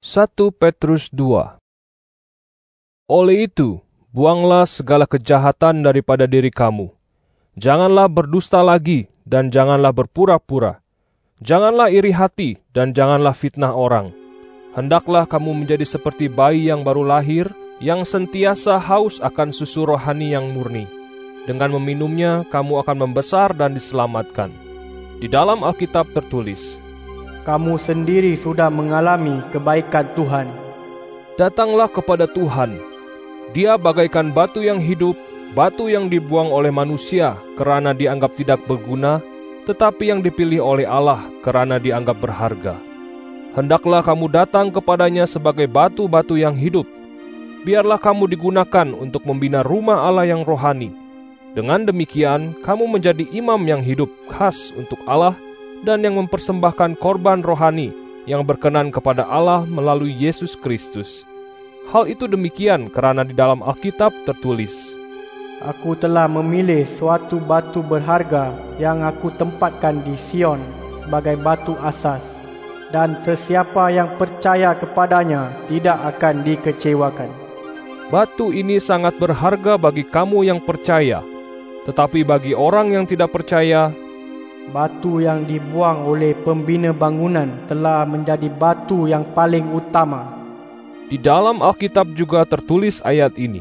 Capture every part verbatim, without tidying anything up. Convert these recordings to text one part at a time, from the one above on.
satu Petrus dua. Oleh itu, buanglah segala kejahatan daripada diri kamu. Janganlah berdusta lagi, dan janganlah berpura-pura. Janganlah iri hati, dan janganlah fitnah orang. Hendaklah kamu menjadi seperti bayi yang baru lahir, yang sentiasa haus akan susu rohani yang murni. Dengan meminumnya, kamu akan membesar dan diselamatkan. Di dalam Alkitab tertulis, kamu sendiri sudah mengalami kebaikan Tuhan. datanglah kepada Tuhan. Dia bagaikan batu yang hidup, batu yang dibuang oleh manusia kerana dianggap tidak berguna, tetapi yang dipilih oleh Allah kerana dianggap berharga. Hendaklah kamu datang kepadanya sebagai batu-batu yang hidup. Biarlah kamu digunakan untuk membina rumah Allah yang rohani. Dengan demikian, kamu menjadi imam yang hidup khas untuk Allah dan yang mempersembahkan korban rohani yang berkenan kepada Allah melalui Yesus Kristus. Hal itu demikian karena di dalam Alkitab tertulis, Aku telah memilih suatu batu berharga yang aku tempatkan di Sion sebagai batu asas, dan sesiapa yang percaya kepadanya tidak akan dikecewakan. Batu ini sangat berharga bagi kamu yang percaya, tetapi bagi orang yang tidak percaya, batu yang dibuang oleh pembina bangunan telah menjadi batu yang paling utama. Di dalam Alkitab juga tertulis ayat ini,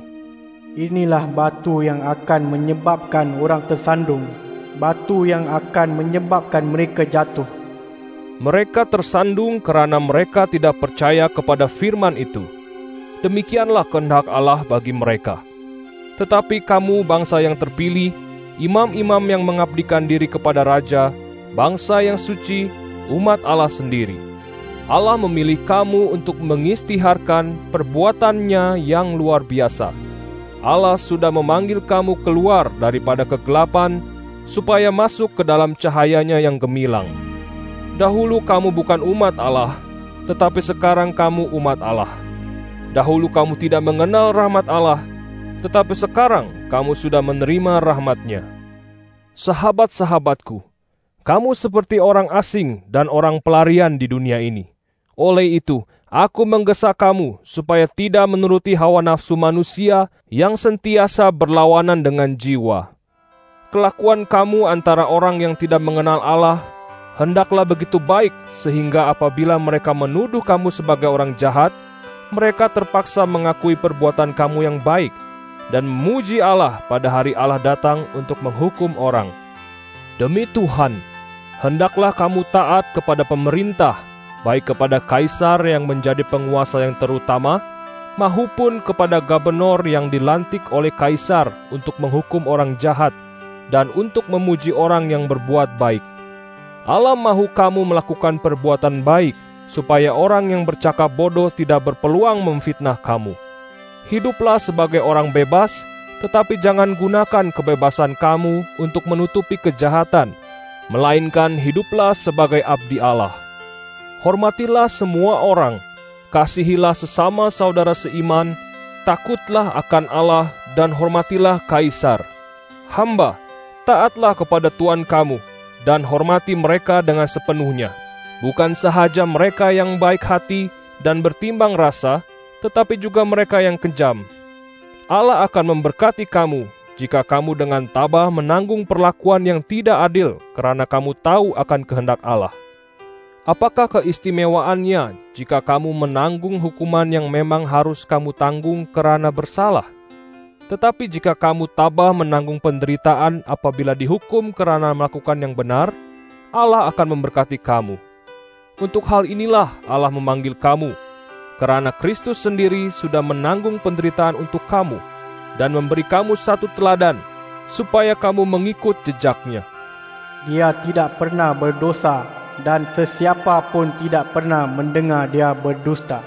Inilah batu yang akan menyebabkan orang tersandung, batu yang akan menyebabkan mereka jatuh. Mereka tersandung kerana mereka tidak percaya kepada firman itu. Demikianlah kehendak Allah bagi mereka. Tetapi kamu bangsa yang terpilih, imam-imam yang mengabdikan diri kepada Raja, bangsa yang suci, umat Allah sendiri. Allah memilih kamu untuk mengistiharkan perbuatannya yang luar biasa. Allah sudah memanggil kamu keluar daripada kegelapan, supaya masuk ke dalam cahayanya yang gemilang. Dahulu kamu bukan umat Allah, tetapi sekarang kamu umat Allah. Dahulu kamu tidak mengenal rahmat Allah, tetapi sekarang kamu sudah menerima rahmat-Nya. Sahabat-sahabatku, kamu seperti orang asing dan orang pelarian di dunia ini. Oleh itu, aku menggesa kamu supaya tidak menuruti hawa nafsu manusia yang sentiasa berlawanan dengan jiwa. Kelakuan kamu antara orang yang tidak mengenal Allah hendaklah begitu baik sehingga apabila mereka menuduh kamu sebagai orang jahat, mereka terpaksa mengakui perbuatan kamu yang baik dan memuji Allah pada hari Allah datang untuk menghukum orang. Demi Tuhan, hendaklah kamu taat kepada pemerintah, baik kepada kaisar yang menjadi penguasa yang terutama, maupun kepada gubernur yang dilantik oleh kaisar untuk menghukum orang jahat dan untuk memuji orang yang berbuat baik. Allah mahu kamu melakukan perbuatan baik, supaya orang yang bercakap bodoh tidak berpeluang memfitnah kamu. Hiduplah sebagai orang bebas, tetapi jangan gunakan kebebasan kamu untuk menutupi kejahatan, melainkan hiduplah sebagai abdi Allah. Hormatilah semua orang, kasihilah sesama saudara seiman, takutlah akan Allah dan hormatilah kaisar. Hamba, taatlah kepada Tuhan kamu, dan hormati mereka dengan sepenuhnya. Bukan sahaja mereka yang baik hati dan bertimbang rasa, tetapi juga mereka yang kejam. Allah akan memberkati kamu jika kamu dengan tabah menanggung perlakuan yang tidak adil kerana kamu tahu akan kehendak Allah. Apakah keistimewaannya jika kamu menanggung hukuman yang memang harus kamu tanggung kerana bersalah? Tetapi jika kamu tabah menanggung penderitaan apabila dihukum kerana melakukan yang benar, Allah akan memberkati kamu. Untuk hal inilah Allah memanggil kamu, kerana Kristus sendiri sudah menanggung penderitaan untuk kamu dan memberi kamu satu teladan, supaya kamu mengikut jejaknya. Dia tidak pernah berdosa, dan sesiapa pun tidak pernah mendengar dia berdusta.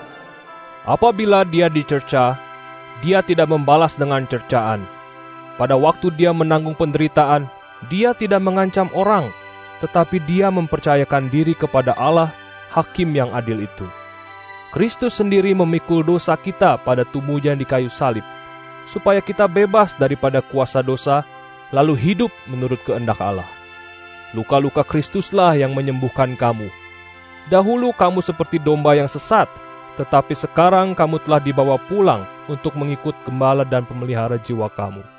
Apabila dia dicerca, dia tidak membalas dengan cercaan. Pada waktu dia menanggung penderitaan, dia tidak mengancam orang, tetapi dia mempercayakan diri kepada Allah, Hakim yang adil itu. Kristus sendiri memikul dosa kita pada tubuhnya di kayu salib, supaya kita bebas daripada kuasa dosa, lalu hidup menurut kehendak Allah. Luka-luka Kristuslah yang menyembuhkan kamu. Dahulu kamu seperti domba yang sesat, tetapi sekarang kamu telah dibawa pulang untuk mengikut gembala dan pemelihara jiwa kamu.